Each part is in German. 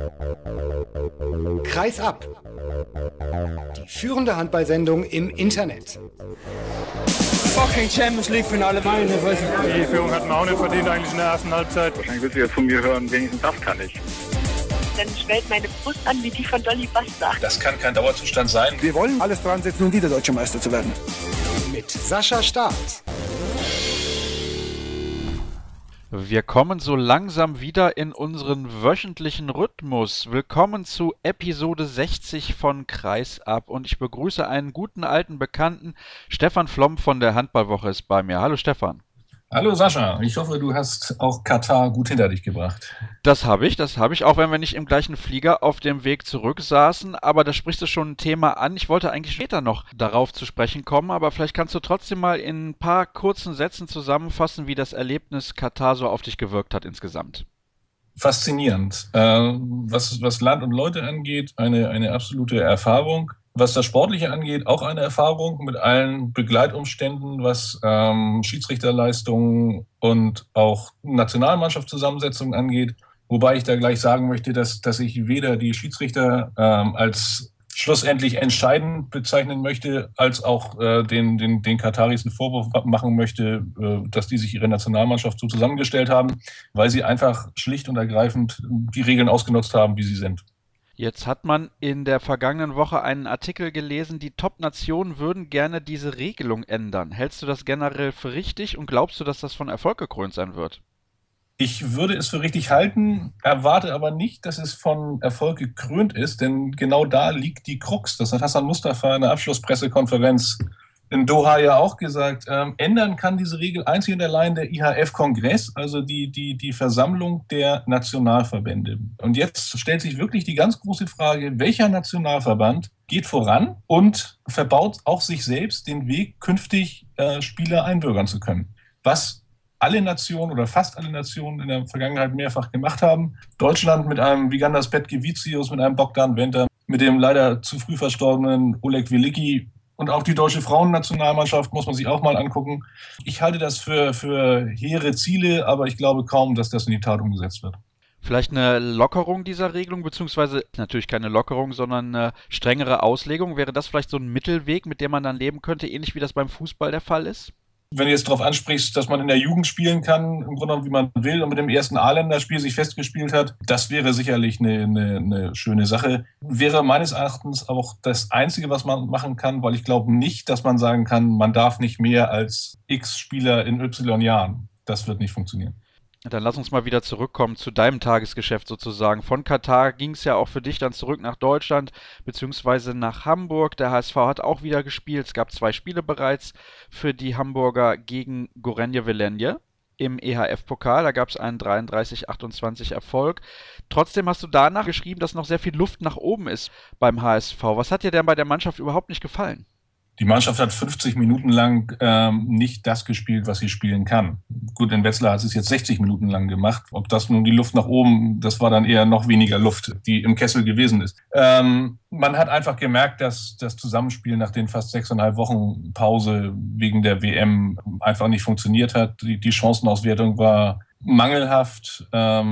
Kreis ab. Die führende Handballsendung im Internet. Fucking Champions League Finale meine. Die Führung hatten wir auch nicht verdient eigentlich in der ersten Halbzeit. Wahrscheinlich wird sie jetzt von mir hören, wenigstens das kann ich. Dann schwellt meine Brust an wie die von Dolly Buster. Das kann kein Dauerzustand sein. Wir wollen alles dran setzen, um wieder Deutscher Meister zu werden. Mit Sascha Staat. Wir kommen so langsam wieder in unseren wöchentlichen Rhythmus. Willkommen zu Episode 60 von Kreis ab und ich begrüße einen guten alten Bekannten. Stefan Flom von der Handballwoche ist bei mir. Hallo Stefan. Hallo Sascha, ich hoffe, du hast auch Katar gut hinter dich gebracht. Das habe ich, auch wenn wir nicht im gleichen Flieger auf dem Weg zurück saßen, aber da sprichst du schon ein Thema an. Ich wollte eigentlich später noch darauf zu sprechen kommen, aber vielleicht kannst du trotzdem mal in ein paar kurzen Sätzen zusammenfassen, wie das Erlebnis Katar so auf dich gewirkt hat insgesamt. Faszinierend. Was Land und Leute angeht, eine absolute Erfahrung. Was das Sportliche angeht, auch eine Erfahrung mit allen Begleitumständen, was Schiedsrichterleistungen und auch Nationalmannschaftszusammensetzung angeht. Wobei ich da gleich sagen möchte, dass ich weder die Schiedsrichter als schlussendlich entscheidend bezeichnen möchte, als auch den Kataris einen Vorwurf machen möchte, dass die sich ihre Nationalmannschaft so zusammengestellt haben, weil sie einfach schlicht und ergreifend die Regeln ausgenutzt haben, wie sie sind. Jetzt hat man in der vergangenen Woche einen Artikel gelesen, die Top-Nationen würden gerne diese Regelung ändern. Hältst du das generell für richtig und glaubst du, dass das von Erfolg gekrönt sein wird? Ich würde es für richtig halten, erwarte aber nicht, dass es von Erfolg gekrönt ist, denn genau da liegt die Krux. Das hat Hassan Mustafa in der Abschlusspressekonferenz in Doha ja auch gesagt. Ändern kann diese Regel einzig und allein der IHF-Kongress, also die Versammlung der Nationalverbände. Und jetzt stellt sich wirklich die ganz große Frage, welcher Nationalverband geht voran und verbaut auch sich selbst den Weg, künftig Spieler einbürgern zu können. Was alle Nationen oder fast alle Nationen in der Vergangenheit mehrfach gemacht haben. Deutschland mit einem Vigandas Petkevicius, mit einem Bogdan Wenta, mit dem leider zu früh verstorbenen Oleg Velicki. Und auch die deutsche Frauennationalmannschaft muss man sich auch mal angucken. Ich halte das für hehre Ziele, aber ich glaube kaum, dass das in die Tat umgesetzt wird. Vielleicht eine Lockerung dieser Regelung, beziehungsweise natürlich keine Lockerung, sondern eine strengere Auslegung. Wäre das vielleicht so ein Mittelweg, mit dem man dann leben könnte, ähnlich wie das beim Fußball der Fall ist? Wenn du jetzt darauf ansprichst, dass man in der Jugend spielen kann, im Grunde genommen, wie man will, und mit dem ersten A-Länderspiel sich festgespielt hat, das wäre sicherlich eine schöne Sache. Wäre meines Erachtens auch das Einzige, was man machen kann, weil ich glaube nicht, dass man sagen kann, man darf nicht mehr als X Spieler in Y Jahren. Das wird nicht funktionieren. Dann lass uns mal wieder zurückkommen zu deinem Tagesgeschäft sozusagen. Von Katar ging es ja auch für dich dann zurück nach Deutschland beziehungsweise nach Hamburg. Der HSV hat auch wieder gespielt. Es gab 2 Spiele bereits für die Hamburger gegen Gorenje Velenje im EHF-Pokal. Da gab es einen 33-28 Erfolg. Trotzdem hast du danach geschrieben, dass noch sehr viel Luft nach oben ist beim HSV. Was hat dir denn bei der Mannschaft überhaupt nicht gefallen? Die Mannschaft hat 50 Minuten lang nicht das gespielt, was sie spielen kann. Gut, in Wetzlar hat sie es jetzt 60 Minuten lang gemacht. Ob das nun die Luft nach oben, das war dann eher noch weniger Luft, die im Kessel gewesen ist. Man hat einfach gemerkt, dass das Zusammenspiel nach den fast 6,5 Wochen Pause wegen der WM einfach nicht funktioniert hat. Die Chancenauswertung war mangelhaft.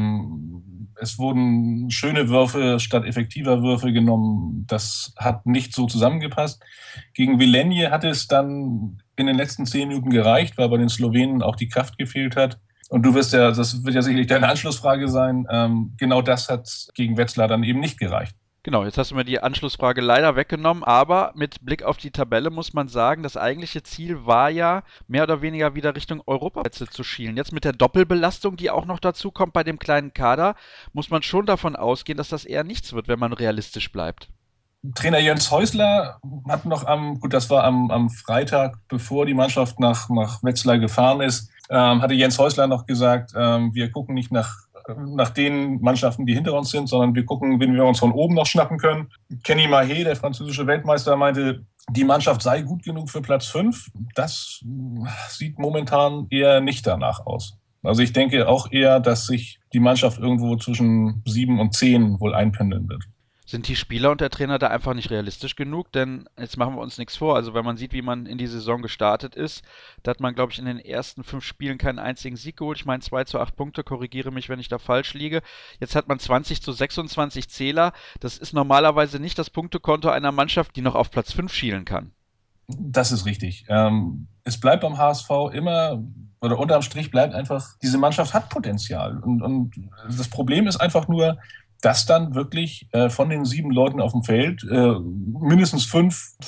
Es wurden schöne Würfe statt effektiver Würfe genommen. Das hat nicht so zusammengepasst. Gegen Velenje hat es dann in den letzten 10 Minuten gereicht, weil bei den Slowenen auch die Kraft gefehlt hat. Und das wird ja sicherlich deine Anschlussfrage sein. Genau das hat gegen Wetzlar dann eben nicht gereicht. Genau, jetzt hast du mir die Anschlussfrage leider weggenommen, aber mit Blick auf die Tabelle muss man sagen, das eigentliche Ziel war ja, mehr oder weniger wieder Richtung Europaplätze zu schielen. Jetzt mit der Doppelbelastung, die auch noch dazu kommt bei dem kleinen Kader, muss man schon davon ausgehen, dass das eher nichts wird, wenn man realistisch bleibt. Trainer Jens Häusler hat noch das war am Freitag, bevor die Mannschaft nach Wetzlar gefahren ist, hatte Jens Häusler noch gesagt, wir gucken nicht nach den Mannschaften, die hinter uns sind, sondern wir gucken, wen wir uns von oben noch schnappen können. Kenny Mahé, der französische Weltmeister, meinte, die Mannschaft sei gut genug für Platz 5. Das sieht momentan eher nicht danach aus. Also ich denke auch eher, dass sich die Mannschaft irgendwo zwischen 7 und 10 wohl einpendeln wird. Sind die Spieler und der Trainer da einfach nicht realistisch genug? Denn jetzt machen wir uns nichts vor. Also wenn man sieht, wie man in die Saison gestartet ist, da hat man, glaube ich, in den ersten 5 Spielen keinen einzigen Sieg geholt. Ich meine 2-8 Punkte, korrigiere mich, wenn ich da falsch liege. Jetzt hat man 20-26 Zähler. Das ist normalerweise nicht das Punktekonto einer Mannschaft, die noch auf Platz 5 schielen kann. Das ist richtig. Es bleibt beim HSV immer, oder unterm Strich bleibt einfach, diese Mannschaft hat Potenzial. Und das Problem ist einfach nur, dass dann wirklich von den 7 Leuten auf dem Feld mindestens 5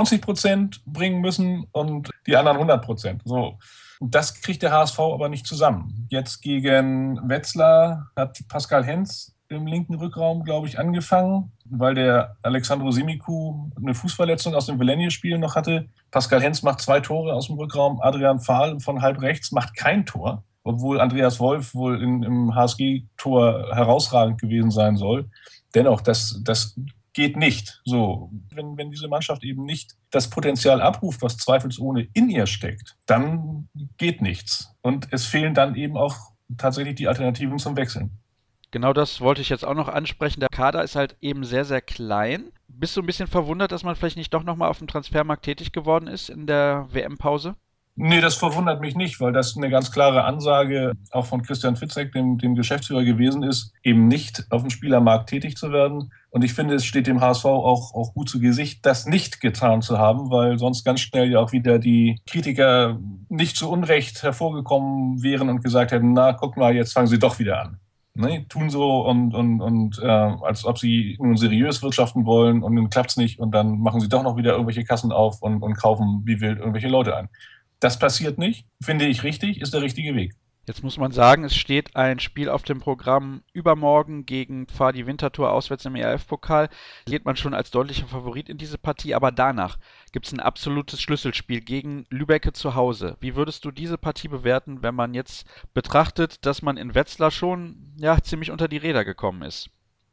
95% bringen müssen und die anderen 100%. So. Das kriegt der HSV aber nicht zusammen. Jetzt gegen Wetzlar hat Pascal Hens im linken Rückraum, glaube ich, angefangen, weil der Alexandru Simicu eine Fußverletzung aus dem Velenie-Spiel noch hatte. Pascal Hens macht 2 Tore aus dem Rückraum. Adrian Fahl von halb rechts macht kein Tor, obwohl Andreas Wolf wohl im HSG-Tor herausragend gewesen sein soll. Dennoch, das geht nicht. So, wenn diese Mannschaft eben nicht das Potenzial abruft, was zweifelsohne in ihr steckt, dann geht nichts. Und es fehlen dann eben auch tatsächlich die Alternativen zum Wechseln. Genau das wollte ich jetzt auch noch ansprechen. Der Kader ist halt eben sehr, sehr klein. Bist du ein bisschen verwundert, dass man vielleicht nicht doch nochmal auf dem Transfermarkt tätig geworden ist in der WM-Pause? Nee, das verwundert mich nicht, weil das eine ganz klare Ansage auch von Christian Fitzek, dem Geschäftsführer, gewesen ist, eben nicht auf dem Spielermarkt tätig zu werden. Und ich finde, es steht dem HSV auch gut zu Gesicht, das nicht getan zu haben, weil sonst ganz schnell ja auch wieder die Kritiker nicht zu Unrecht hervorgekommen wären und gesagt hätten, na, guck mal, jetzt fangen sie doch wieder an. Ne, tun so und als ob sie nun seriös wirtschaften wollen und dann klappt's nicht und dann machen sie doch noch wieder irgendwelche Kassen auf und kaufen wie wild irgendwelche Leute ein. Das passiert nicht, finde ich richtig, ist der richtige Weg. Jetzt muss man sagen, es steht ein Spiel auf dem Programm übermorgen gegen Pfadi Winterthur auswärts im ERF-Pokal. Geht man schon als deutlicher Favorit in diese Partie, aber danach gibt es ein absolutes Schlüsselspiel gegen Lübbecke zu Hause. Wie würdest du diese Partie bewerten, wenn man jetzt betrachtet, dass man in Wetzlar schon ziemlich unter die Räder gekommen ist?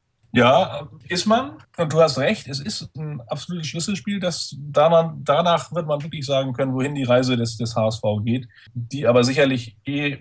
Ja, ist man. Und du hast recht, es ist ein absolutes Schlüsselspiel. Danach wird man wirklich sagen können, wohin die Reise des HSV geht, die aber sicherlich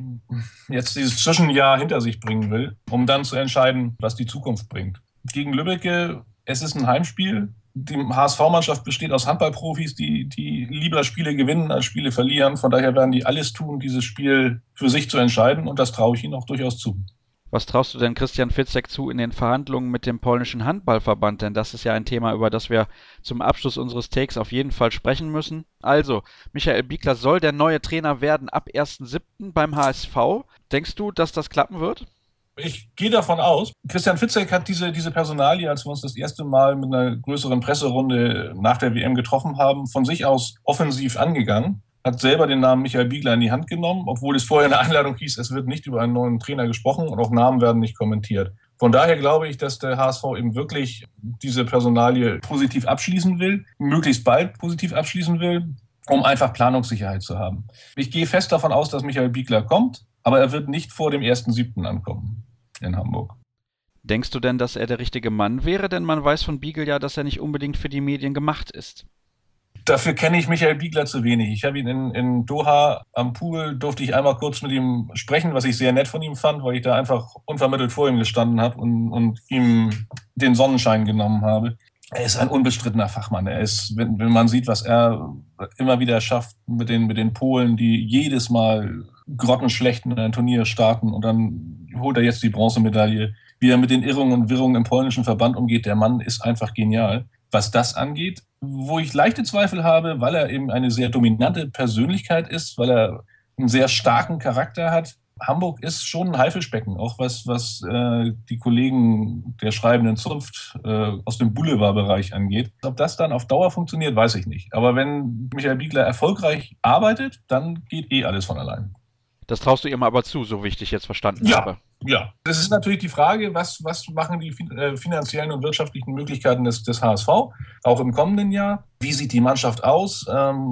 jetzt dieses Zwischenjahr hinter sich bringen will, um dann zu entscheiden, was die Zukunft bringt. Gegen Lübbecke, es ist ein Heimspiel. Die HSV-Mannschaft besteht aus Handballprofis, die lieber Spiele gewinnen als Spiele verlieren. Von daher werden die alles tun, dieses Spiel für sich zu entscheiden. Und das traue ich ihnen auch durchaus zu. Was traust du denn Christian Fitzek zu in den Verhandlungen mit dem polnischen Handballverband? Denn das ist ja ein Thema, über das wir zum Abschluss unseres Takes auf jeden Fall sprechen müssen. Also, Michael Biegler soll der neue Trainer werden ab 1.7. beim HSV. Denkst du, dass das klappen wird? Ich gehe davon aus. Christian Fitzek hat diese Personalie, als wir uns das erste Mal mit einer größeren Presserunde nach der WM getroffen haben, von sich aus offensiv angegangen. Hat selber den Namen Michael Biegler in die Hand genommen, obwohl es vorher in der Einladung hieß, es wird nicht über einen neuen Trainer gesprochen und auch Namen werden nicht kommentiert. Von daher glaube ich, dass der HSV eben wirklich diese Personalie positiv abschließen will, möglichst bald positiv abschließen will, um einfach Planungssicherheit zu haben. Ich gehe fest davon aus, dass Michael Biegler kommt, aber er wird nicht vor dem 1.7. ankommen in Hamburg. Denkst du denn, dass er der richtige Mann wäre? Denn man weiß von Biegel ja, dass er nicht unbedingt für die Medien gemacht ist. Dafür kenne ich Michael Biegler zu wenig. Ich habe ihn in Doha am Pool, durfte ich einmal kurz mit ihm sprechen, was ich sehr nett von ihm fand, weil ich da einfach unvermittelt vor ihm gestanden habe und ihm den Sonnenschein genommen habe. Er ist ein unbestrittener Fachmann. Er ist, wenn man sieht, was er immer wieder schafft mit den Polen, die jedes Mal grottenschlecht in ein Turnier starten und dann holt er jetzt die Bronzemedaille. Wie er mit den Irrungen und Wirrungen im polnischen Verband umgeht, der Mann ist einfach genial. Was das angeht, wo ich leichte Zweifel habe, weil er eben eine sehr dominante Persönlichkeit ist, weil er einen sehr starken Charakter hat. Hamburg ist schon ein Haifischbecken, auch was die Kollegen der schreibenden Zunft aus dem Boulevardbereich angeht. Ob das dann auf Dauer funktioniert, weiß ich nicht. Aber wenn Michael Biegler erfolgreich arbeitet, dann geht alles von allein. Das traust du ihm aber zu, so wie ich dich jetzt verstanden habe. Ja. Das ist natürlich die Frage, was machen die finanziellen und wirtschaftlichen Möglichkeiten des HSV, auch im kommenden Jahr. Wie sieht die Mannschaft aus?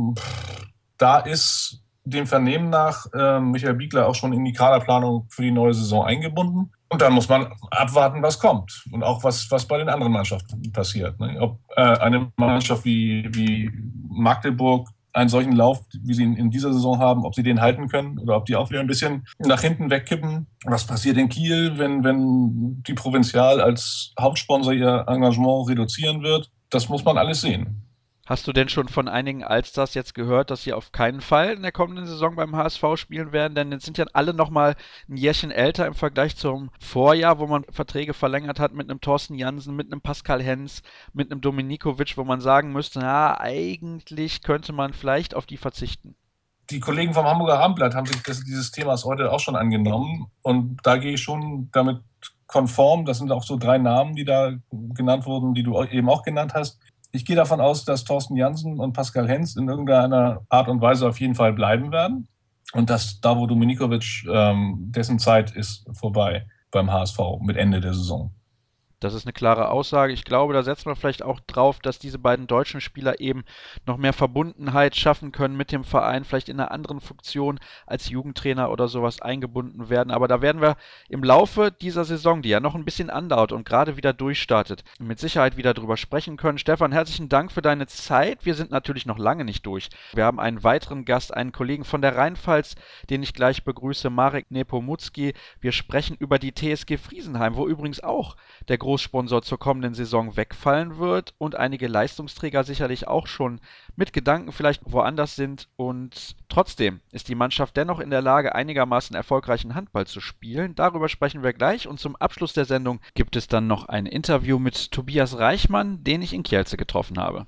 Da ist dem Vernehmen nach Michael Biegler auch schon in die Kaderplanung für die neue Saison eingebunden. Und dann muss man abwarten, was kommt. Und auch was bei den anderen Mannschaften passiert. Ne? Ob eine Mannschaft wie Magdeburg einen solchen Lauf, wie sie ihn in dieser Saison haben, ob sie den halten können oder ob die auch wieder ein bisschen nach hinten wegkippen. Was passiert in Kiel, wenn die Provinzial als Hauptsponsor ihr Engagement reduzieren wird? Das muss man alles sehen. Hast du denn schon von einigen Allstars jetzt gehört, dass sie auf keinen Fall in der kommenden Saison beim HSV spielen werden? Denn jetzt sind ja alle nochmal ein Jährchen älter im Vergleich zum Vorjahr, wo man Verträge verlängert hat mit einem Thorsten Jansen, mit einem Pascal Hens, mit einem Dominikovic, wo man sagen müsste, na, eigentlich könnte man vielleicht auf die verzichten. Die Kollegen vom Hamburger Abendblatt haben sich dieses Themas heute auch schon angenommen. Und da gehe ich schon damit konform. Das sind auch so 3 Namen, die da genannt wurden, die du eben auch genannt hast. Ich gehe davon aus, dass Thorsten Jansen und Pascal Hens in irgendeiner Art und Weise auf jeden Fall bleiben werden. Und dass Davo Dominikovic, dessen Zeit ist vorbei beim HSV mit Ende der Saison. Das ist eine klare Aussage. Ich glaube, da setzt man vielleicht auch drauf, dass diese beiden deutschen Spieler eben noch mehr Verbundenheit schaffen können mit dem Verein, vielleicht in einer anderen Funktion als Jugendtrainer oder sowas eingebunden werden. Aber da werden wir im Laufe dieser Saison, die ja noch ein bisschen andauert und gerade wieder durchstartet, mit Sicherheit wieder drüber sprechen können. Stefan, herzlichen Dank für deine Zeit. Wir sind natürlich noch lange nicht durch. Wir haben einen weiteren Gast, einen Kollegen von der Rheinpfalz, den ich gleich begrüße, Marek Nepomuk. Wir sprechen über die TSG Friesenheim, wo übrigens auch der Großsponsor zur kommenden Saison wegfallen wird und einige Leistungsträger sicherlich auch schon mit Gedanken vielleicht woanders sind. Und trotzdem ist die Mannschaft dennoch in der Lage, einigermaßen erfolgreichen Handball zu spielen. Darüber sprechen wir gleich. Und zum Abschluss der Sendung gibt es dann noch ein Interview mit Tobias Reichmann, den ich in Kielce getroffen habe.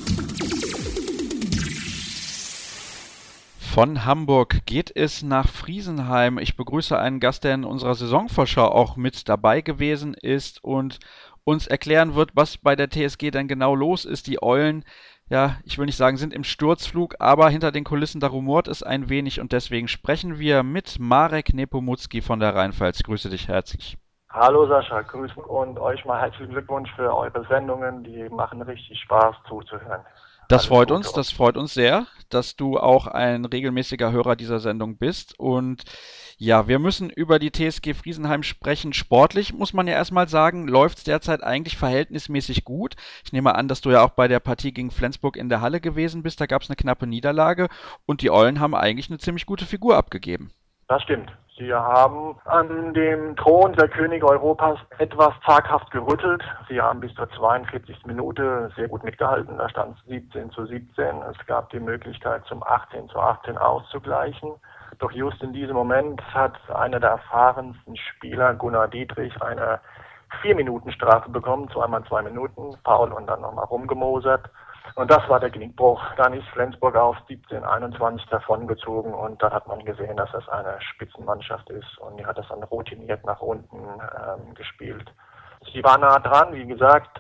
Von Hamburg geht es nach Friesenheim. Ich begrüße einen Gast, der in unserer Saisonvorschau auch mit dabei gewesen ist und uns erklären wird, was bei der TSG denn genau los ist. Die Eulen, ja, ich will nicht sagen, sind im Sturzflug, aber hinter den Kulissen, da rumort es ein wenig und deswegen sprechen wir mit Marek Nepomuk von der Rheinpfalz. Grüße dich herzlich. Hallo Sascha, grüßen und euch mal herzlichen Glückwunsch für eure Sendungen. Die machen richtig Spaß zuzuhören. Das freut uns sehr, dass du auch ein regelmäßiger Hörer dieser Sendung bist. Und ja, wir müssen über die TSG Friesenheim sprechen. Sportlich muss man ja erstmal sagen, läuft es derzeit eigentlich verhältnismäßig gut. Ich nehme an, dass du ja auch bei der Partie gegen Flensburg in der Halle gewesen bist. Da gab es eine knappe Niederlage und die Eulen haben eigentlich eine ziemlich gute Figur abgegeben. Das stimmt. Sie haben an dem Thron der Könige Europas etwas zaghaft gerüttelt. Sie haben bis zur 42. Minute sehr gut mitgehalten. Da stand es 17:17. Es gab die Möglichkeit, zum 18:18 auszugleichen. Doch just in diesem Moment hat einer der erfahrensten Spieler, Gunnar Dietrich, eine 4-Minuten-Strafe bekommen, zweimal 2 Minuten, Foul und dann nochmal rumgemosert. Und das war der Genickbruch. Dann ist Flensburg auf 17:21 davongezogen und da hat man gesehen, dass das eine Spitzenmannschaft ist und die hat das dann routiniert nach unten gespielt. Sie war nah dran, wie gesagt,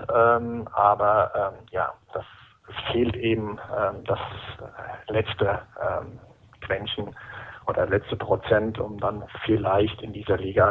aber das fehlt eben das letzte Quäntchen oder letzte Prozent, um dann vielleicht in dieser Liga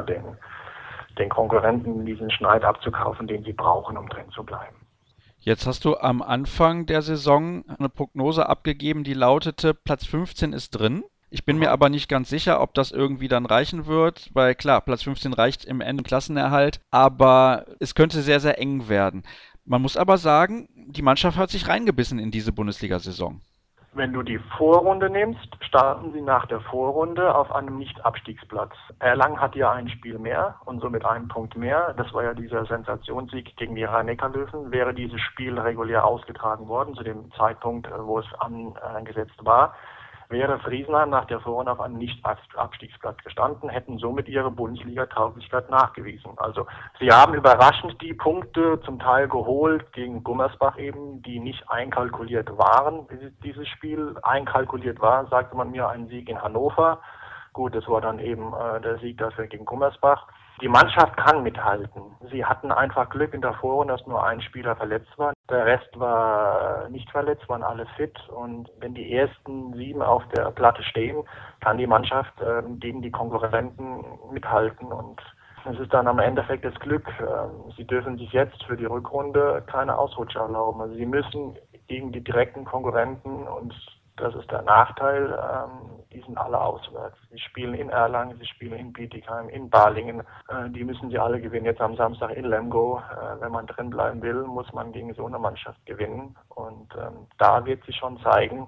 den Konkurrenten diesen Schneid abzukaufen, den sie brauchen, um drin zu bleiben. Jetzt hast du am Anfang der Saison eine Prognose abgegeben, die lautete, Platz 15 ist drin. Ich bin mir aber nicht ganz sicher, ob das irgendwie dann reichen wird, weil klar, Platz 15 reicht im Ende Klassenerhalt, aber es könnte sehr, sehr eng werden. Man muss aber sagen, die Mannschaft hat sich reingebissen in diese Bundesliga-Saison. Wenn du die Vorrunde nimmst, starten sie nach der Vorrunde auf einem Nicht-Abstiegsplatz. Erlangen hat ja ein Spiel mehr und somit einen Punkt mehr. Das war ja dieser Sensationssieg gegen die Rhein-Neckar-Löwen. Wäre dieses Spiel regulär ausgetragen worden, zu dem Zeitpunkt, wo es angesetzt war, wäre Friesenheim nach der Vorrunde auf einem Nicht-Abstiegsplatz gestanden, hätten somit ihre Bundesliga-Tauglichkeit nachgewiesen. Also sie haben überraschend die Punkte zum Teil geholt gegen Gummersbach eben, die nicht einkalkuliert waren. Bis dieses Spiel einkalkuliert war, sagte man mir, ein Sieg in Hannover. Gut, das war dann eben der Sieg dafür gegen Gummersbach. Die Mannschaft kann mithalten. Sie hatten einfach Glück in der Vorrunde, dass nur ein Spieler verletzt war. Der Rest war nicht verletzt, waren alle fit. Und wenn die ersten 7 auf der Platte stehen, kann die Mannschaft gegen die Konkurrenten mithalten. Und es ist dann am Endeffekt das Glück. Sie dürfen sich jetzt für die Rückrunde keine Ausrutscher erlauben. Also sie müssen gegen die direkten Konkurrenten, und das ist der Nachteil, die sind alle auswärts. Sie spielen in Erlangen, sie spielen in Bietigheim, in Balingen. Die müssen sie alle gewinnen. Jetzt am Samstag in Lemgo. Wenn man drin bleiben will, muss man gegen so eine Mannschaft gewinnen. Und da wird sich schon zeigen,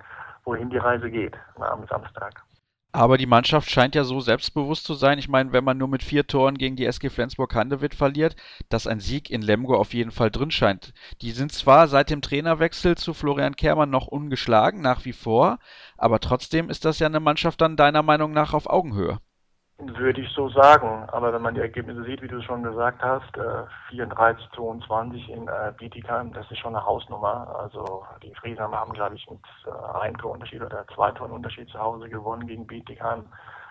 wohin die Reise geht am Samstag. Aber die Mannschaft scheint ja so selbstbewusst zu sein. Ich meine, wenn man nur mit 4 Toren gegen die SG Flensburg-Handewitt verliert, dass ein Sieg in Lemgo auf jeden Fall drin scheint. Die sind zwar seit dem Trainerwechsel zu Florian Kehrmann noch ungeschlagen, nach wie vor, aber trotzdem ist das ja eine Mannschaft dann deiner Meinung nach auf Augenhöhe. Würde ich so sagen, aber wenn man die Ergebnisse sieht, wie du es schon gesagt hast, 34-22 in Bietigheim, das ist schon eine Hausnummer. Also die Friesenheimer haben, glaube ich, mit 1 Torunterschied oder 2 Torenunterschied zu Hause gewonnen gegen Bietigheim.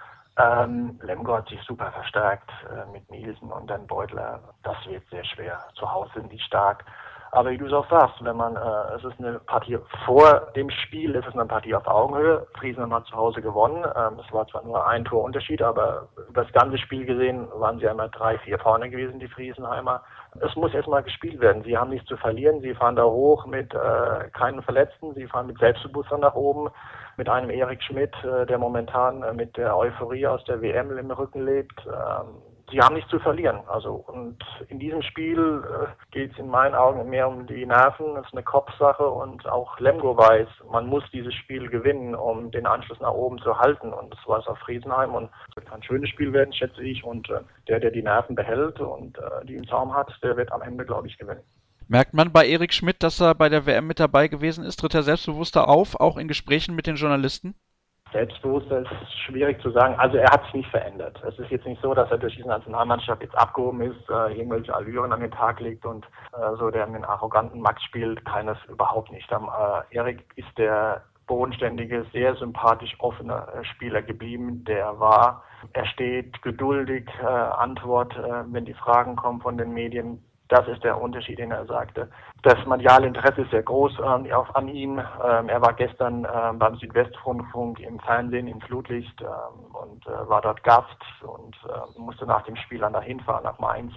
Lemgo hat sich super verstärkt mit Nielsen und dann Beutler. Das wird sehr schwer. Zu Hause sind die stark. Aber wie du es auch sagst, es ist eine Partie vor dem Spiel, es ist eine Partie auf Augenhöhe. Friesenheim hat zu Hause gewonnen. Es war zwar nur 1 Torunterschied, aber über das ganze Spiel gesehen waren sie einmal 3-4 vorne gewesen, die Friesenheimer. Es muss erstmal gespielt werden. Sie haben nichts zu verlieren. Sie fahren da hoch mit keinen Verletzten. Sie fahren mit Selbstbewusstsein nach oben. Mit einem Erik Schmidt, der momentan mit der Euphorie aus der WM im Rücken lebt. Sie haben nichts zu verlieren. Und in diesem Spiel geht es in meinen Augen mehr um die Nerven. Es ist eine Kopfsache und auch Lemgo weiß, man muss dieses Spiel gewinnen, um den Anschluss nach oben zu halten. Und das war es auf Friesenheim und es wird ein schönes Spiel werden, schätze ich. Und der die Nerven behält und die im Zaum hat, der wird am Ende, glaube ich, gewinnen. Merkt man bei Erik Schmidt, dass er bei der WM mit dabei gewesen ist? Tritt er selbstbewusster auf, auch in Gesprächen mit den Journalisten? Selbstbewusster ist schwierig zu sagen. Also er hat sich nicht verändert. Es ist jetzt nicht so, dass er durch diese Nationalmannschaft jetzt abgehoben ist, irgendwelche Allüren an den Tag legt und so der mit einem arroganten Max spielt. Keines überhaupt nicht. Erik ist der bodenständige, sehr sympathisch offene Spieler geblieben, der war. Er steht geduldig, Antwort, wenn die Fragen kommen von den Medien. Das ist der Unterschied, den er sagte. Das mediale Interesse ist sehr groß an ihm. Er war gestern beim Südwestrundfunk im Fernsehen im Flutlicht und war dort Gast und musste nach dem Spiel dann dahin fahren nach Mainz.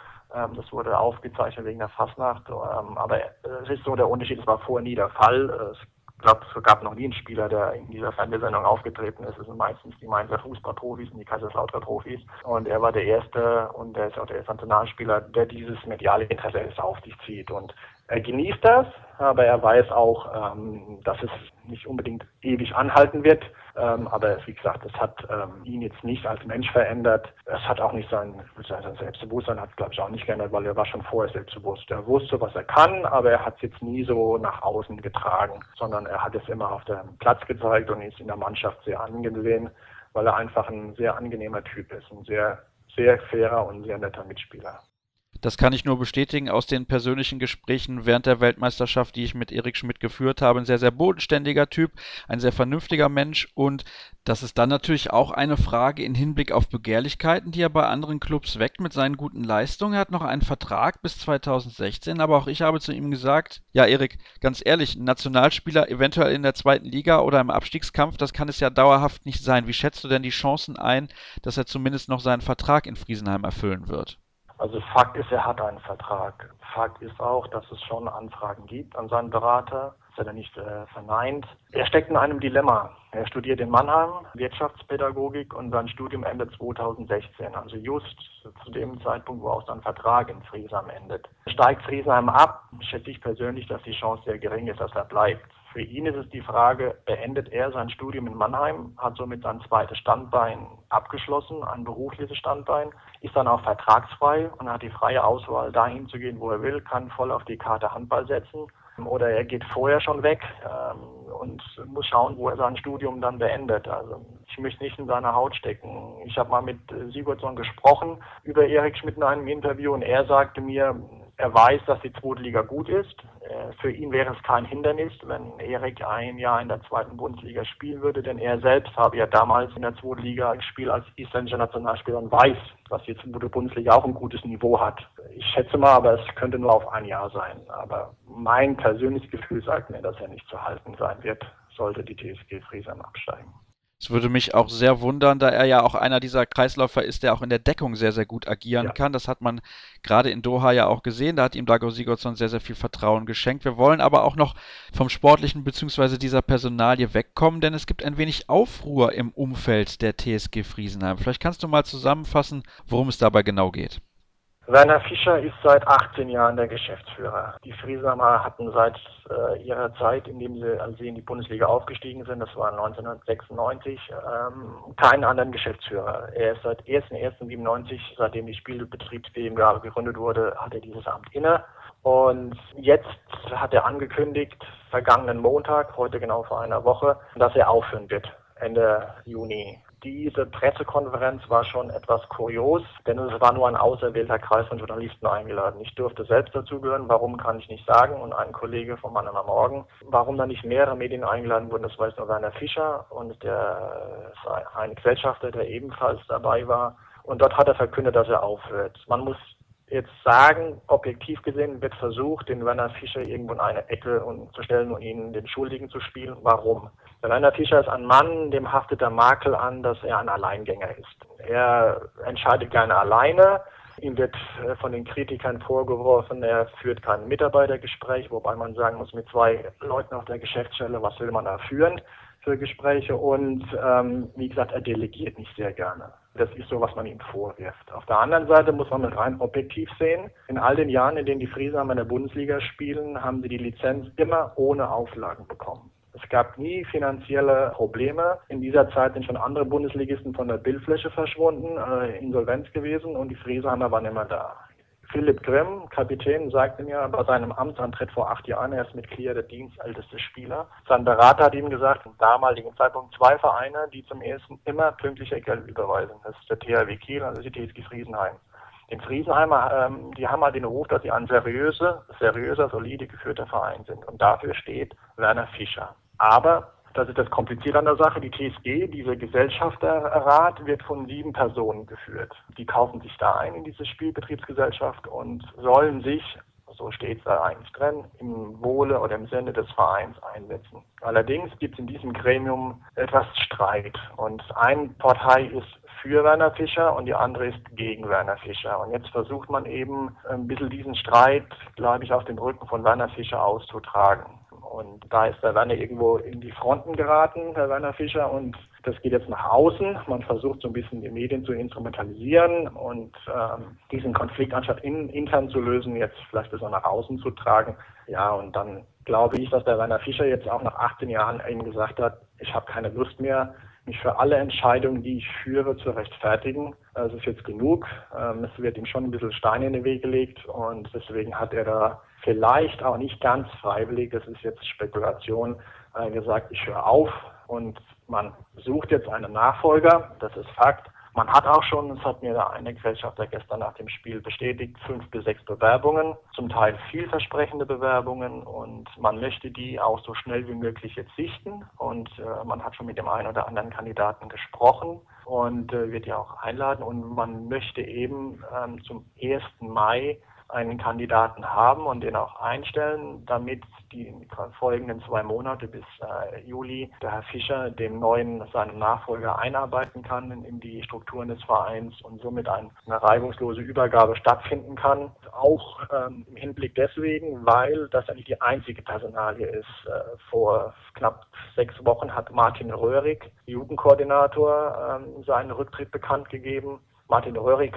Das wurde aufgezeichnet wegen der Fastnacht. Aber es ist so der Unterschied, es war vorher nie der Fall. Ich glaube, es gab noch nie einen Spieler, der in dieser Fernsehsendung aufgetreten ist. Es sind meistens die Mainzer Fußballprofis und die Kaiserslautern Profis. Und er war der Erste und er ist auch der erste Nationalspieler, der dieses mediale Interesse auf sich zieht. Und er genießt das, aber er weiß auch, dass es nicht unbedingt ewig anhalten wird. Aber wie gesagt, es hat ihn jetzt nicht als Mensch verändert. Es hat auch nicht sein Selbstbewusstsein, hat es glaube ich auch nicht geändert, weil er war schon vorher selbstbewusst. Er wusste, was er kann, aber er hat es jetzt nie so nach außen getragen, sondern er hat es immer auf dem Platz gezeigt und ist in der Mannschaft sehr angesehen, weil er einfach ein sehr angenehmer Typ ist, ein sehr, sehr fairer und sehr netter Mitspieler. Das kann ich nur bestätigen aus den persönlichen Gesprächen während der Weltmeisterschaft, die ich mit Erik Schmidt geführt habe. Ein sehr, sehr bodenständiger Typ, ein sehr vernünftiger Mensch und das ist dann natürlich auch eine Frage in Hinblick auf Begehrlichkeiten, die er bei anderen Clubs weckt mit seinen guten Leistungen. Er hat noch einen Vertrag bis 2016, aber auch ich habe zu ihm gesagt, ja Erik, ganz ehrlich, ein Nationalspieler eventuell in der 2. Liga oder im Abstiegskampf, das kann es ja dauerhaft nicht sein. Wie schätzt du denn die Chancen ein, dass er zumindest noch seinen Vertrag in Friesenheim erfüllen wird? Also Fakt ist, er hat einen Vertrag. Fakt ist auch, dass es schon Anfragen gibt an seinen Berater. Das hat er nicht verneint. Er steckt in einem Dilemma. Er studiert in Mannheim Wirtschaftspädagogik und sein Studium endet 2016. Also just zu dem Zeitpunkt, wo auch sein Vertrag in Friesenheim endet. Steigt Friesenheim ab, schätze ich persönlich, dass die Chance sehr gering ist, dass er bleibt. Für ihn ist es die Frage, beendet er sein Studium in Mannheim, hat somit sein zweites Standbein abgeschlossen, ein berufliches Standbein, ist dann auch vertragsfrei und hat die freie Auswahl, dahin zu gehen, wo er will, kann voll auf die Karte Handball setzen. Oder er geht vorher schon weg und muss schauen, wo er sein Studium dann beendet. Also ich möchte nicht in seiner Haut stecken. Ich habe mal mit Sigurdsson gesprochen über Erik Schmidt in einem Interview und er sagte mir, er weiß, dass die 2. Liga gut ist. Für ihn wäre es kein Hindernis, wenn Erik ein Jahr in der 2. Bundesliga spielen würde, denn er selbst habe ja damals in der 2. Liga gespielt als isländischer Nationalspieler und weiß, dass jetzt die Bundesliga auch ein gutes Niveau hat. Ich schätze mal, aber es könnte nur auf ein Jahr sein. Aber mein persönliches Gefühl sagt mir, dass er nicht zu halten sein wird, sollte die TSG Friesenheim absteigen. Es würde mich auch sehr wundern, da er ja auch einer dieser Kreisläufer ist, der auch in der Deckung sehr, sehr gut agieren kann. Das hat man gerade in Doha ja auch gesehen. Da hat ihm Dago Sigurdsson sehr, sehr viel Vertrauen geschenkt. Wir wollen aber auch noch vom Sportlichen bzw. dieser Personalie wegkommen, denn es gibt ein wenig Aufruhr im Umfeld der TSG Friesenheim. Vielleicht kannst du mal zusammenfassen, worum es dabei genau geht. Werner Fischer ist seit 18 Jahren der Geschäftsführer. Die Friesenheimer hatten seit ihrer Zeit, als sie in die Bundesliga aufgestiegen sind, das war 1996, keinen anderen Geschäftsführer. Er ist seit 1.1.97, seitdem die Spielbetriebs GmbH gegründet wurde, hat er dieses Amt inne. Und jetzt hat er angekündigt, vergangenen Montag, heute genau vor einer Woche, dass er aufhören wird, Ende Juni. Diese Pressekonferenz war schon etwas kurios, denn es war nur ein auserwählter Kreis von Journalisten eingeladen. Ich durfte selbst dazugehören, warum kann ich nicht sagen, und ein Kollege vom Mann am Morgen. Warum da nicht mehrere Medien eingeladen wurden, das weiß nur Werner Fischer und ein Gesellschafter, der ebenfalls dabei war. Und dort hat er verkündet, dass er aufhört. Man muss jetzt sagen, objektiv gesehen wird versucht, den Werner Fischer irgendwo in eine Ecke zu stellen und ihn den Schuldigen zu spielen. Warum? Der Werner Fischer ist ein Mann, dem haftet der Makel an, dass er ein Alleingänger ist. Er entscheidet gerne alleine. Ihm wird von den Kritikern vorgeworfen, er führt kein Mitarbeitergespräch, wobei man sagen muss, mit 2 Leuten auf der Geschäftsstelle, was will man da führen für Gespräche? Und wie gesagt, er delegiert nicht sehr gerne. Das ist so, was man ihm vorwirft. Auf der anderen Seite muss man rein objektiv sehen. In all den Jahren, in denen die Friesenheimer in der Bundesliga spielen, haben sie die Lizenz immer ohne Auflagen bekommen. Es gab nie finanzielle Probleme. In dieser Zeit sind schon andere Bundesligisten von der Bildfläche verschwunden, Insolvenz gewesen, und die Friesenheimer waren immer da. Philipp Grimm, Kapitän, sagte mir bei seinem Amtsantritt vor 8 Jahren, er ist mit Clear der dienstälteste Spieler. Sein Berater hat ihm gesagt, zum damaligen Zeitpunkt 2 Vereine, die zum ersten immer pünktlicher Geld überweisen. Das ist der THW Kiel und die TSG Friesenheim. Den Friesenheimer, die haben halt den Ruf, dass sie ein seriöser, solide geführter Verein sind. Und dafür steht Werner Fischer. Aber, das ist das Komplizierte an der Sache, die TSG, dieser Gesellschafterrat, wird von 7 Personen geführt. Die kaufen sich da ein in diese Spielbetriebsgesellschaft und sollen sich, so steht es da eigentlich drin, im Wohle oder im Sinne des Vereins einsetzen. Allerdings gibt es in diesem Gremium etwas Streit. Und eine Partei ist für Werner Fischer und die andere ist gegen Werner Fischer. Und jetzt versucht man eben ein bisschen diesen Streit, glaube ich, auf dem Rücken von Werner Fischer auszutragen. Und da ist der Werner irgendwo in die Fronten geraten, der Werner Fischer, und das geht jetzt nach außen. Man versucht so ein bisschen die Medien zu instrumentalisieren und diesen Konflikt anstatt intern zu lösen, jetzt vielleicht bis nach außen zu tragen. Ja, und dann glaube ich, dass der Werner Fischer jetzt auch nach 18 Jahren eben gesagt hat, ich habe keine Lust mehr, mich für alle Entscheidungen, die ich führe, zu rechtfertigen. Es ist jetzt genug. Es wird ihm schon ein bisschen Stein in den Weg gelegt und deswegen hat er da vielleicht auch nicht ganz freiwillig, das ist jetzt Spekulation, gesagt, ich höre auf, und man sucht jetzt einen Nachfolger, das ist Fakt. Man hat auch schon, das hat mir da eine Gesellschafter gestern nach dem Spiel bestätigt, 5 bis 6 Bewerbungen, zum Teil vielversprechende Bewerbungen, und man möchte die auch so schnell wie möglich jetzt sichten, und man hat schon mit dem einen oder anderen Kandidaten gesprochen und wird ja auch einladen, und man möchte eben zum 1. Mai einen Kandidaten haben und den auch einstellen, damit die folgenden 2 Monate bis Juli der Herr Fischer seinen Nachfolger einarbeiten kann in die Strukturen des Vereins und somit eine reibungslose Übergabe stattfinden kann. Auch im Hinblick deswegen, weil das eigentlich die einzige Personalie ist. Vor knapp 6 Wochen hat Martin Röhrig, Jugendkoordinator, seinen Rücktritt bekannt gegeben. Martin Röhrig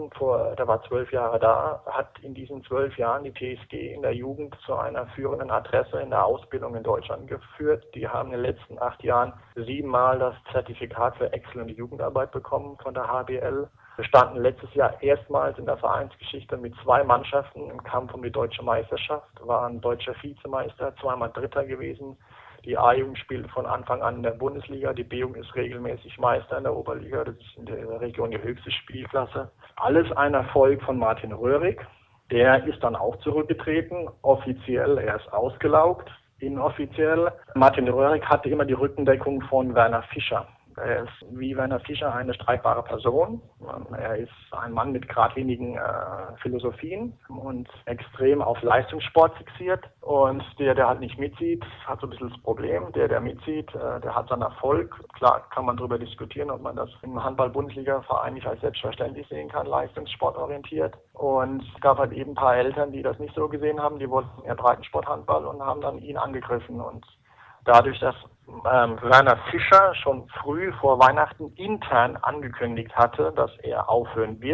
der war 12 Jahre da, hat in diesen 12 Jahren die TSG in der Jugend zu einer führenden Adresse in der Ausbildung in Deutschland geführt. Die haben in den letzten 8 Jahren 7-mal das Zertifikat für exzellente Jugendarbeit bekommen von der HBL. Wir standen letztes Jahr erstmals in der Vereinsgeschichte mit 2 Mannschaften im Kampf um die deutsche Meisterschaft, waren deutscher Vizemeister, 2-mal Dritter gewesen. Die A-Jugend spielt von Anfang an in der Bundesliga, die B-Jugend ist regelmäßig Meister in der Oberliga, das ist in der Region die höchste Spielklasse. Alles ein Erfolg von Martin Röhrig. Der ist dann auch zurückgetreten, offiziell, er ist ausgelaugt, inoffiziell. Martin Röhrig hatte immer die Rückendeckung von Werner Fischer. Er ist wie Werner Fischer eine streitbare Person. Er ist ein Mann mit geradlinigen Philosophien und extrem auf Leistungssport fixiert. Und der halt nicht mitzieht, hat so ein bisschen das Problem. Der mitzieht, der hat seinen Erfolg. Klar kann man darüber diskutieren, ob man das im Handball-Bundesliga-Verein nicht als selbstverständlich sehen kann, leistungssportorientiert. Und es gab halt eben ein paar Eltern, die das nicht so gesehen haben. Die wollten eher Breitensporthandball und haben dann ihn angegriffen. Und dadurch, dass Werner Fischer schon früh vor Weihnachten intern angekündigt hatte, dass er aufhören wird,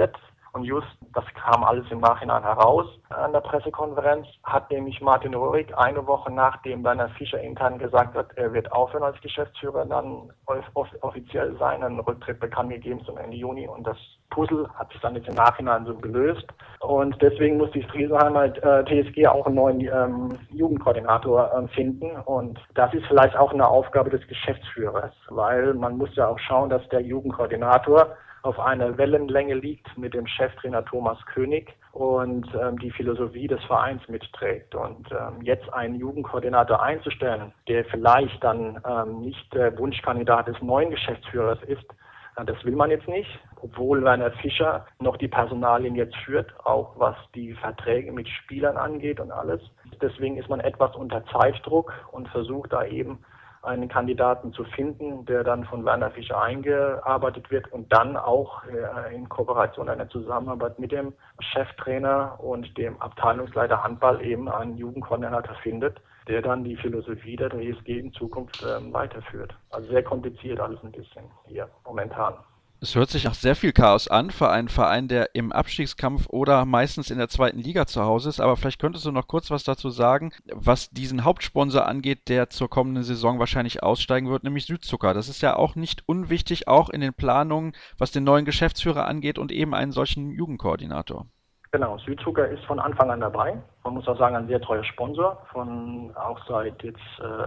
Und just, das kam alles im Nachhinein heraus an der Pressekonferenz, hat nämlich Martin Röhrig eine Woche nachdem Werner Fischer intern gesagt hat, er wird aufhören als Geschäftsführer, dann offiziell seinen Rücktritt bekannt gegeben zum Ende Juni. Und das Puzzle hat sich dann jetzt im Nachhinein so gelöst. Und deswegen muss die Friesenheimer TSG auch einen neuen Jugendkoordinator finden. Und das ist vielleicht auch eine Aufgabe des Geschäftsführers, weil man muss ja auch schauen, dass der Jugendkoordinator auf einer Wellenlänge liegt mit dem Cheftrainer Thomas König und die Philosophie des Vereins mitträgt. Und jetzt einen Jugendkoordinator einzustellen, der vielleicht dann nicht der Wunschkandidat des neuen Geschäftsführers ist, das will man jetzt nicht, obwohl Werner Fischer noch die Personalien jetzt führt, auch was die Verträge mit Spielern angeht und alles. Deswegen ist man etwas unter Zeitdruck und versucht da eben einen Kandidaten zu finden, der dann von Werner Fischer eingearbeitet wird und dann auch in Kooperation einer Zusammenarbeit mit dem Cheftrainer und dem Abteilungsleiter Handball eben einen Jugendkoordinator findet, der dann die Philosophie der TSG in Zukunft weiterführt. Also sehr kompliziert alles ein bisschen hier momentan. Es hört sich nach sehr viel Chaos an für einen Verein, der im Abstiegskampf oder meistens in der zweiten Liga zu Hause ist. Aber vielleicht könntest du noch kurz was dazu sagen, was diesen Hauptsponsor angeht, der zur kommenden Saison wahrscheinlich aussteigen wird, nämlich Südzucker. Das ist ja auch nicht unwichtig, auch in den Planungen, was den neuen Geschäftsführer angeht und eben einen solchen Jugendkoordinator. Genau, Südzucker ist von Anfang an dabei. Man muss auch sagen, ein sehr treuer Sponsor, auch seit jetzt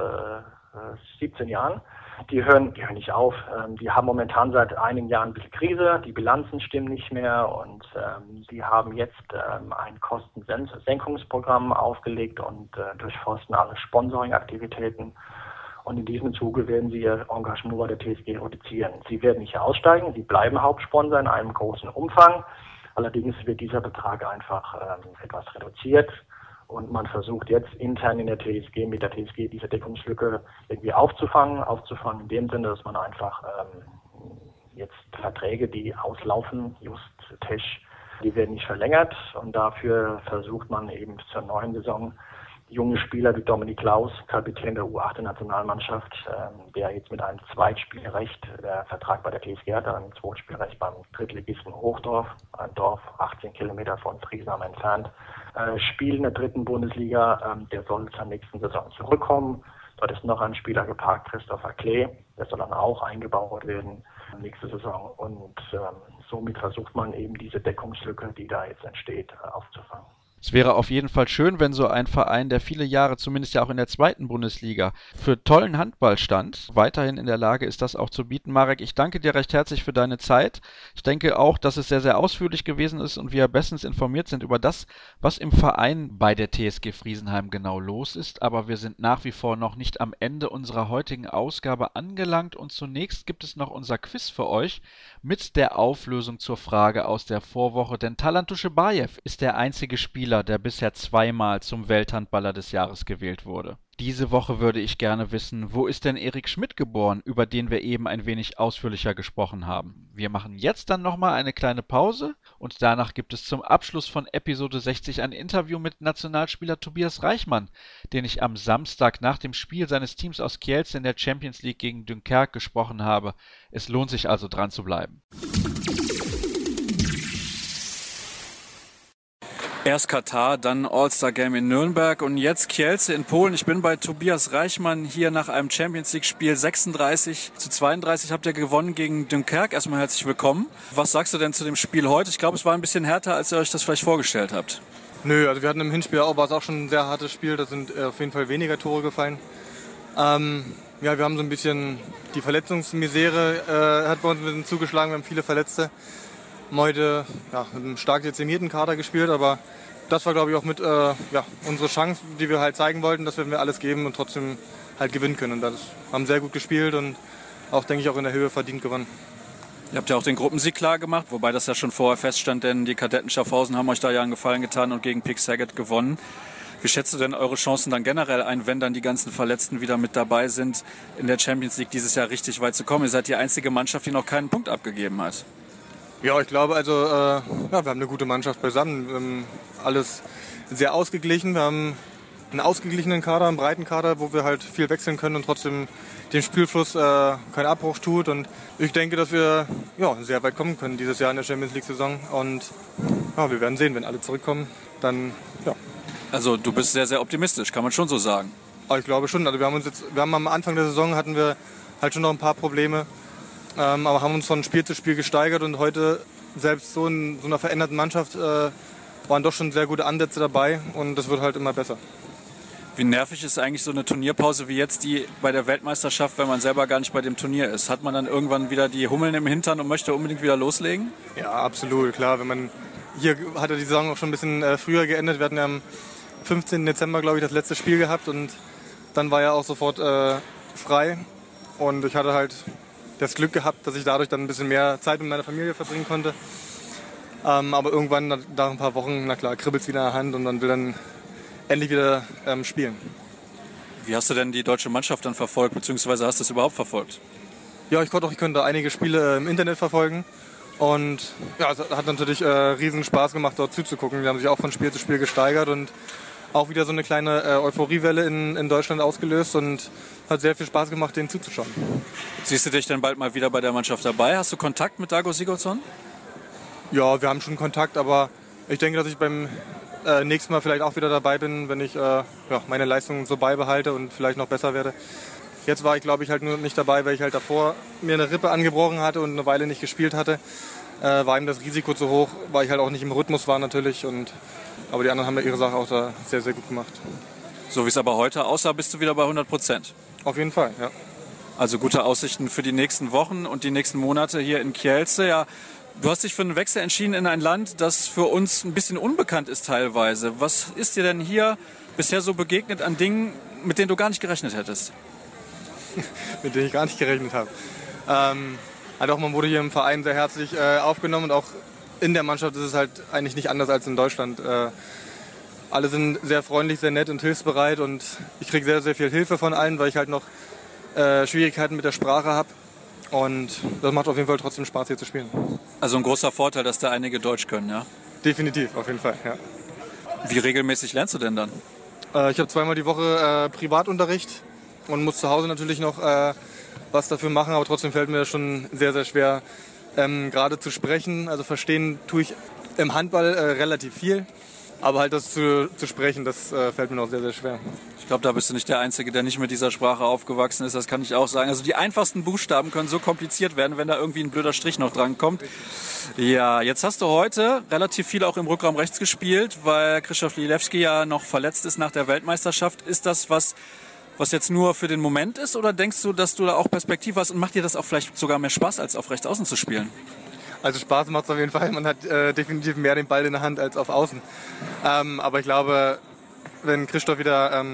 17 Jahren. Die hören nicht auf. Die haben momentan seit einigen Jahren ein bisschen Krise, die Bilanzen stimmen nicht mehr und sie haben jetzt ein Kostensenkungsprogramm aufgelegt und durchforsten alle Sponsoring-Aktivitäten. Und in diesem Zuge werden sie ihr Engagement bei der TSG reduzieren. Sie werden nicht aussteigen, sie bleiben Hauptsponsor in einem großen Umfang. Allerdings wird dieser Betrag einfach etwas reduziert. Und man versucht jetzt intern in der TSG, mit der TSG diese Deckungslücke irgendwie aufzufangen in dem Sinne, dass man einfach jetzt Verträge, die auslaufen, just Tesch, die werden nicht verlängert und dafür versucht man eben zur neuen Saison junge Spieler wie Dominik Klaus, Kapitän der U18-Nationalmannschaft, der jetzt mit einem Zweitspielrecht der Vertrag bei der TSG hat, ein Zweitspielrecht beim Drittligisten Hochdorf, ein Dorf 18 Kilometer von Friesenheim entfernt, spielt in der 3. Bundesliga, der soll zur nächsten Saison zurückkommen. Dort ist noch ein Spieler geparkt, Christopher Klee, der soll dann auch eingebaut werden nächste Saison und somit versucht man eben diese Deckungslücke, die da jetzt entsteht, aufzufangen. Es wäre auf jeden Fall schön, wenn so ein Verein, der viele Jahre, zumindest ja auch in der 2. Bundesliga, für tollen Handball stand, weiterhin in der Lage ist, das auch zu bieten. Marek, ich danke dir recht herzlich für deine Zeit. Ich denke auch, dass es sehr, sehr ausführlich gewesen ist und wir bestens informiert sind über das, was im Verein bei der TSG Friesenheim genau los ist. Aber wir sind nach wie vor noch nicht am Ende unserer heutigen Ausgabe angelangt und zunächst gibt es noch unser Quiz für euch mit der Auflösung zur Frage aus der Vorwoche, denn Talant Duschebaev ist der einzige Spieler, der bisher 2-mal zum Welthandballer des Jahres gewählt wurde. Diese Woche würde ich gerne wissen, wo ist denn Erik Schmidt geboren, über den wir eben ein wenig ausführlicher gesprochen haben. Wir machen jetzt dann nochmal eine kleine Pause und danach gibt es zum Abschluss von Episode 60 ein Interview mit Nationalspieler Tobias Reichmann, den ich am Samstag nach dem Spiel seines Teams aus Kielce in der Champions League gegen Dunkerque gesprochen habe. Es lohnt sich also dran zu bleiben. Erst Katar, dann All-Star-Game in Nürnberg und jetzt Kielce in Polen. Ich bin bei Tobias Reichmann hier nach einem Champions-League-Spiel. 36-32 habt ihr gewonnen gegen Dunkerque. Erstmal herzlich willkommen. Was sagst du denn zu dem Spiel heute? Ich glaube, es war ein bisschen härter, als ihr euch das vielleicht vorgestellt habt. Nö, also wir hatten im Hinspiel war es auch schon ein sehr hartes Spiel. Da sind auf jeden Fall weniger Tore gefallen. Ja, wir haben so ein bisschen die Verletzungsmisere hat bei uns ein bisschen zugeschlagen. Wir haben viele Verletzte. Haben heute mit einem stark dezimierten Kader gespielt, aber das war, glaube ich, auch mit unsere Chance, die wir halt zeigen wollten, dass wir alles geben und trotzdem halt gewinnen können. Und das haben sehr gut gespielt und auch, denke ich, auch in der Höhe verdient gewonnen. Ihr habt ja auch den Gruppensieg klar gemacht, wobei das ja schon vorher feststand, denn die Kadetten Schaffhausen haben euch da ja einen Gefallen getan und gegen Pick Saget gewonnen. Wie schätzt du denn eure Chancen dann generell ein, wenn dann die ganzen Verletzten wieder mit dabei sind, in der Champions League dieses Jahr richtig weit zu kommen? Ihr seid die einzige Mannschaft, die noch keinen Punkt abgegeben hat. Ja, ich glaube, wir haben eine gute Mannschaft beisammen. Wir haben alles sehr ausgeglichen. Wir haben einen ausgeglichenen Kader, einen breiten Kader, wo wir halt viel wechseln können und trotzdem dem Spielfluss keinen Abbruch tut. Und ich denke, dass wir sehr weit kommen können dieses Jahr in der Champions League-Saison. Und wir werden sehen, wenn alle zurückkommen, dann ja. Also du bist sehr, sehr optimistisch, kann man schon so sagen. Aber ich glaube schon. Also wir haben am Anfang der Saison hatten wir halt schon noch ein paar Probleme, aber haben uns von Spiel zu Spiel gesteigert und heute selbst so in so einer veränderten Mannschaft waren doch schon sehr gute Ansätze dabei und das wird halt immer besser. Wie nervig ist eigentlich so eine Turnierpause wie jetzt die bei der Weltmeisterschaft, wenn man selber gar nicht bei dem Turnier ist? Hat man dann irgendwann wieder die Hummeln im Hintern und möchte unbedingt wieder loslegen? Ja, absolut, klar. Hier hat die Saison auch schon ein bisschen früher geendet. Wir hatten ja am 15. Dezember, glaube ich, das letzte Spiel gehabt und dann war ja auch sofort frei. Und ich hatte halt das Glück gehabt, dass ich dadurch dann ein bisschen mehr Zeit mit meiner Familie verbringen konnte. Aber irgendwann, nach ein paar Wochen, na klar, kribbelt es wieder in der Hand und man will dann endlich wieder spielen. Wie hast du denn die deutsche Mannschaft dann verfolgt, beziehungsweise hast du es überhaupt verfolgt? Ja, ich konnte einige Spiele im Internet verfolgen und ja, es hat natürlich riesen Spaß gemacht, dort zuzugucken. Die haben sich auch von Spiel zu Spiel gesteigert und auch wieder so eine kleine Euphoriewelle in Deutschland ausgelöst und hat sehr viel Spaß gemacht, denen zuzuschauen. Siehst du dich denn bald mal wieder bei der Mannschaft dabei? Hast du Kontakt mit Dago Sigurdsson? Ja, wir haben schon Kontakt, aber ich denke, dass ich beim nächstes Mal vielleicht auch wieder dabei bin, wenn ich meine Leistung so beibehalte und vielleicht noch besser werde. Jetzt war ich, glaube ich, halt nur nicht dabei, weil ich halt davor mir eine Rippe angebrochen hatte und eine Weile nicht gespielt hatte. War ihm das Risiko zu hoch, weil ich halt auch nicht im Rhythmus war natürlich. Aber die anderen haben ja ihre Sache auch da sehr, sehr gut gemacht. So wie es aber heute aussah, bist du wieder bei 100%? Auf jeden Fall, ja. Also gute Aussichten für die nächsten Wochen und die nächsten Monate hier in Kielce. Ja, du hast dich für einen Wechsel entschieden in ein Land, das für uns ein bisschen unbekannt ist teilweise. Was ist dir denn hier bisher so begegnet an Dingen, mit denen du gar nicht gerechnet hättest? Mit denen ich gar nicht gerechnet habe. Man wurde hier im Verein sehr herzlich aufgenommen und auch in der Mannschaft ist es halt eigentlich nicht anders als in Deutschland. Alle sind sehr freundlich, sehr nett und hilfsbereit und ich kriege sehr, sehr viel Hilfe von allen, weil ich halt noch Schwierigkeiten mit der Sprache habe. Und das macht auf jeden Fall trotzdem Spaß, hier zu spielen. Also ein großer Vorteil, dass da einige Deutsch können, ja? Definitiv, auf jeden Fall, ja. Wie regelmäßig lernst du denn dann? Ich habe zweimal die Woche Privatunterricht und muss zu Hause natürlich noch was dafür machen, aber trotzdem fällt mir das schon sehr, sehr schwer, gerade zu sprechen. Also verstehen tue ich im Handball relativ viel, aber halt das zu sprechen, das fällt mir noch sehr, sehr schwer. Ich glaube, da bist du nicht der Einzige, der nicht mit dieser Sprache aufgewachsen ist. Das kann ich auch sagen. Also die einfachsten Buchstaben können so kompliziert werden, wenn da irgendwie ein blöder Strich noch dran kommt. Ja, jetzt hast du heute relativ viel auch im Rückraum rechts gespielt, weil Krzysztof Lilewski ja noch verletzt ist nach der Weltmeisterschaft. Ist das was jetzt nur für den Moment ist oder denkst du, dass du da auch Perspektive hast und macht dir das auch vielleicht sogar mehr Spaß, als auf rechts außen zu spielen? Also Spaß macht es auf jeden Fall. Man hat definitiv mehr den Ball in der Hand als auf außen. Aber ich glaube, wenn Krzysztof wieder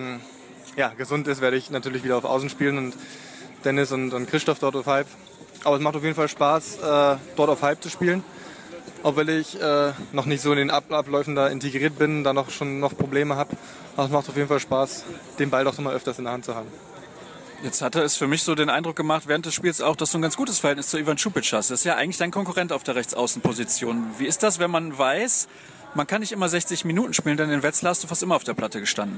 gesund ist, werde ich natürlich wieder auf Außen spielen und Dennis und Krzysztof dort auf Halb. Aber es macht auf jeden Fall Spaß, dort auf Halb zu spielen. Obwohl ich noch nicht so in den Abläufen da integriert bin, da noch Probleme habe. Aber es macht auf jeden Fall Spaß, den Ball doch mal öfters in der Hand zu haben. Jetzt hatte es für mich so den Eindruck gemacht, während des Spiels auch, dass du ein ganz gutes Verhältnis zu Ivan Čupić hast. Das ist ja eigentlich dein Konkurrent auf der Rechtsaußenposition. Wie ist das, wenn man weiß, man kann nicht immer 60 Minuten spielen, denn in Wetzlar hast du fast immer auf der Platte gestanden?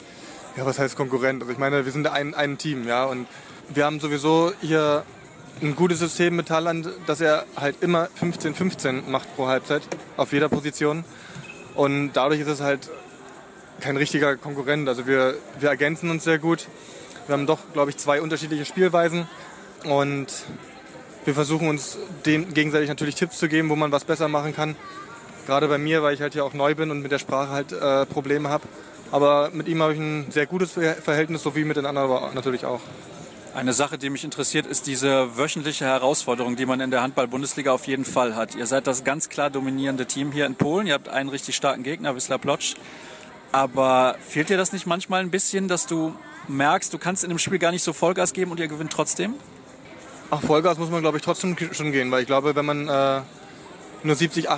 Ja, was heißt Konkurrent? Also ich meine, wir sind ein Team, ja, und wir haben sowieso hier ein gutes System mit Thaland, dass er halt immer 15-15 macht pro Halbzeit auf jeder Position und dadurch ist es halt kein richtiger Konkurrent. Also wir ergänzen uns sehr gut. Wir haben doch, glaube ich, 2 unterschiedliche Spielweisen und wir versuchen uns gegenseitig natürlich Tipps zu geben, wo man was besser machen kann. Gerade bei mir, weil ich halt hier auch neu bin und mit der Sprache halt Probleme habe. Aber mit ihm habe ich ein sehr gutes Verhältnis, so wie mit den anderen aber natürlich auch. Eine Sache, die mich interessiert, ist diese wöchentliche Herausforderung, die man in der Handball-Bundesliga auf jeden Fall hat. Ihr seid das ganz klar dominierende Team hier in Polen. Ihr habt einen richtig starken Gegner, Wisła Płock. Aber fehlt dir das nicht manchmal ein bisschen, dass du merkst, du kannst in dem Spiel gar nicht so Vollgas geben und ihr gewinnt trotzdem? Ach, Vollgas muss man, glaube ich, trotzdem schon gehen. Weil ich glaube, wenn man nur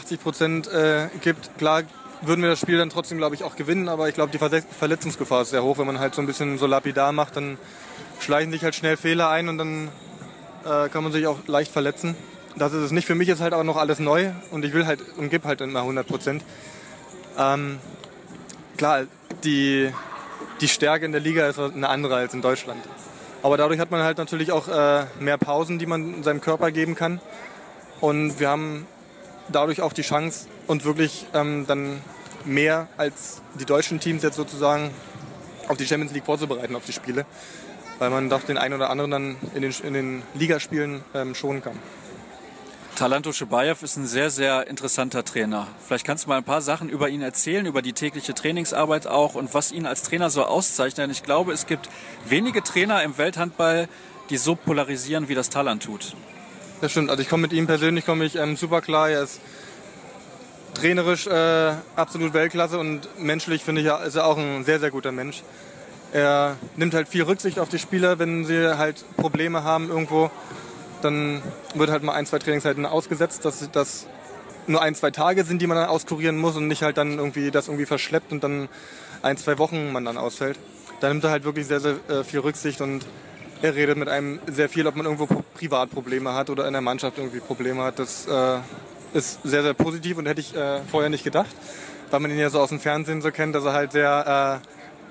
70-80% gibt, klar würden wir das Spiel dann trotzdem, glaube ich, auch gewinnen. Aber ich glaube, die Verletzungsgefahr ist sehr hoch. Wenn man halt so ein bisschen so lapidar macht, dann schleichen sich halt schnell Fehler ein und dann kann man sich auch leicht verletzen. Das ist es nicht. Für mich ist halt auch noch alles neu und ich will halt und gebe halt immer 100%. Klar, die die Stärke in der Liga ist eine andere als in Deutschland. Aber dadurch hat man halt natürlich auch mehr Pausen, die man seinem Körper geben kann. Und wir haben dadurch auch die Chance, uns wirklich dann mehr als die deutschen Teams jetzt sozusagen auf die Champions League vorzubereiten, auf die Spiele. Weil man doch den einen oder anderen dann in den Ligaspielen schonen kann. Talant Duschabajew ist ein sehr, sehr interessanter Trainer. Vielleicht kannst du mal ein paar Sachen über ihn erzählen, über die tägliche Trainingsarbeit auch und was ihn als Trainer so auszeichnet. Denn ich glaube, es gibt wenige Trainer im Welthandball, die so polarisieren, wie das Talant tut. Das stimmt. Also ich komme mit ihm persönlich super klar. Er ist trainerisch absolut Weltklasse und menschlich finde ich, ist er auch ein sehr, sehr guter Mensch. Er nimmt halt viel Rücksicht auf die Spieler, wenn sie halt Probleme haben irgendwo. Dann wird halt mal 1-2 Trainingszeiten ausgesetzt, dass das nur 1-2 Tage sind, die man dann auskurieren muss und nicht halt dann irgendwie verschleppt und dann 1-2 Wochen man dann ausfällt. Da nimmt er halt wirklich sehr, sehr viel Rücksicht und er redet mit einem sehr viel, ob man irgendwo Privatprobleme hat oder in der Mannschaft irgendwie Probleme hat. Das ist sehr, sehr positiv und hätte ich vorher nicht gedacht, weil man ihn ja so aus dem Fernsehen so kennt, dass er halt sehr,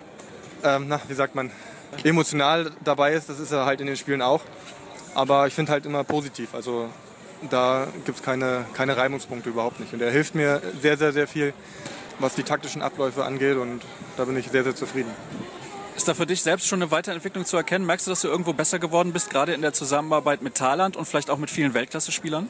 emotional dabei ist. Das ist er halt in den Spielen auch. Aber ich finde halt immer positiv, also da gibt es keine Reibungspunkte überhaupt nicht. Und er hilft mir sehr, sehr, sehr viel, was die taktischen Abläufe angeht und da bin ich sehr, sehr zufrieden. Ist da für dich selbst schon eine Weiterentwicklung zu erkennen? Merkst du, dass du irgendwo besser geworden bist, gerade in der Zusammenarbeit mit Talant und vielleicht auch mit vielen Weltklasse-Spielern?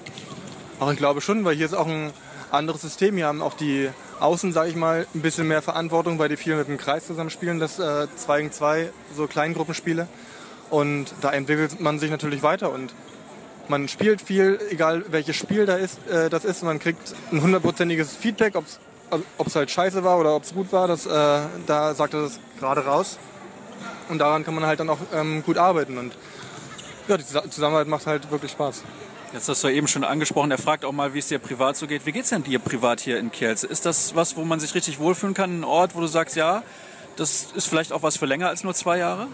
Auch ich glaube schon, weil hier ist auch ein anderes System. Hier haben auch die Außen, sage ich mal, ein bisschen mehr Verantwortung, weil die viel mit dem Kreis zusammenspielen, das 2 gegen 2, so Kleingruppenspiele. Und da entwickelt man sich natürlich weiter und man spielt viel, egal welches Spiel das ist. Man kriegt ein 100%iges Feedback, ob es halt scheiße war oder ob es gut war. Da sagt er das gerade raus. Und daran kann man halt dann auch gut arbeiten. Und ja, die Zusammenarbeit macht halt wirklich Spaß. Jetzt hast du eben schon angesprochen, er fragt auch mal, wie es dir privat so geht. Wie geht es denn dir privat hier in Kielce? Ist das was, wo man sich richtig wohlfühlen kann? Ein Ort, wo du sagst, ja, das ist vielleicht auch was für länger als nur 2 Jahre?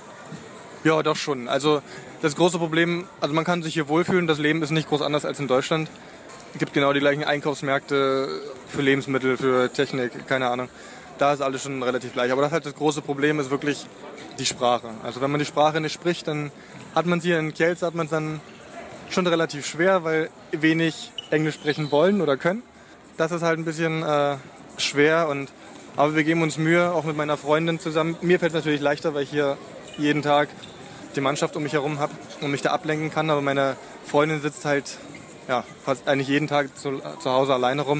Ja, doch schon. Also das große Problem, also man kann sich hier wohlfühlen, das Leben ist nicht groß anders als in Deutschland. Es gibt genau die gleichen Einkaufsmärkte für Lebensmittel, für Technik, keine Ahnung. Da ist alles schon relativ gleich. Aber das große Problem ist wirklich die Sprache. Also wenn man die Sprache nicht spricht, dann hat man es hier in Kielce, hat man es dann schon relativ schwer, weil wenig Englisch sprechen wollen oder können. Das ist halt ein bisschen schwer. Aber wir geben uns Mühe, auch mit meiner Freundin zusammen. Mir fällt es natürlich leichter, weil ich hier jeden Tag die Mannschaft um mich herum habe und mich da ablenken kann. Aber meine Freundin sitzt halt fast eigentlich jeden Tag zu Hause alleine rum.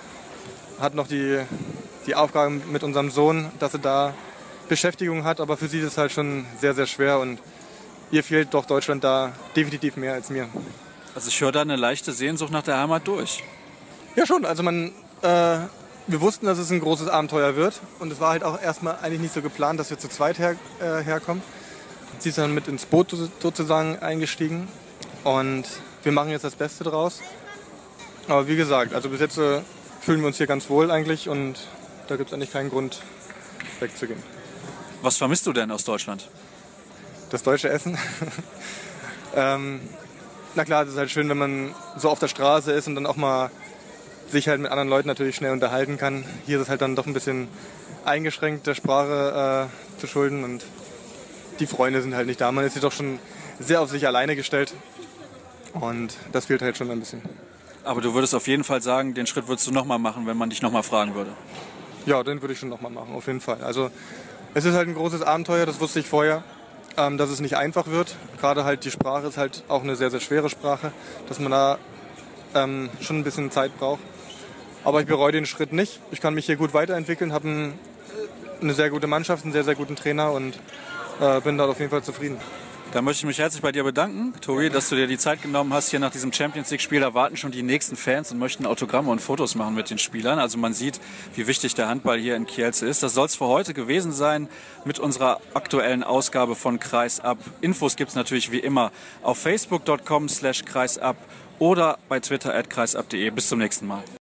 Hat noch die Aufgabe mit unserem Sohn, dass sie da Beschäftigung hat. Aber für sie ist es halt schon sehr, sehr schwer. Und ihr fehlt doch Deutschland da definitiv mehr als mir. Also ich höre da eine leichte Sehnsucht nach der Heimat durch. Ja schon, also wir wussten, dass es ein großes Abenteuer wird. Und es war halt auch erstmal eigentlich nicht so geplant, dass wir zu zweit herkommen. Sie ist dann mit ins Boot sozusagen eingestiegen. Und wir machen jetzt das Beste draus. Aber wie gesagt, also bis jetzt fühlen wir uns hier ganz wohl eigentlich. Und da gibt es eigentlich keinen Grund, wegzugehen. Was vermisst du denn aus Deutschland? Das deutsche Essen. Na klar, es ist halt schön, wenn man so auf der Straße ist und dann auch mal sich halt mit anderen Leuten natürlich schnell unterhalten kann. Hier ist es halt dann doch ein bisschen eingeschränkt, der Sprache zu schulden und die Freunde sind halt nicht da. Man ist hier doch schon sehr auf sich alleine gestellt und das fehlt halt schon ein bisschen. Aber du würdest auf jeden Fall sagen, den Schritt würdest du nochmal machen, wenn man dich nochmal fragen würde? Ja, den würde ich schon nochmal machen, auf jeden Fall. Also es ist halt ein großes Abenteuer, das wusste ich vorher, dass es nicht einfach wird. Gerade halt die Sprache ist halt auch eine sehr, sehr schwere Sprache, dass man da schon ein bisschen Zeit braucht. Aber ich bereue den Schritt nicht. Ich kann mich hier gut weiterentwickeln, habe eine sehr gute Mannschaft, einen sehr, sehr guten Trainer und bin da auf jeden Fall zufrieden. Dann möchte ich mich herzlich bei dir bedanken, Tobi, dass du dir die Zeit genommen hast. Hier nach diesem Champions-League-Spiel erwarten schon die nächsten Fans und möchten Autogramme und Fotos machen mit den Spielern. Also man sieht, wie wichtig der Handball hier in Kielce ist. Das soll es für heute gewesen sein mit unserer aktuellen Ausgabe von Kreisab. Infos gibt es natürlich wie immer auf facebook.com/kreisab oder bei Twitter @kreisab.de. Bis zum nächsten Mal.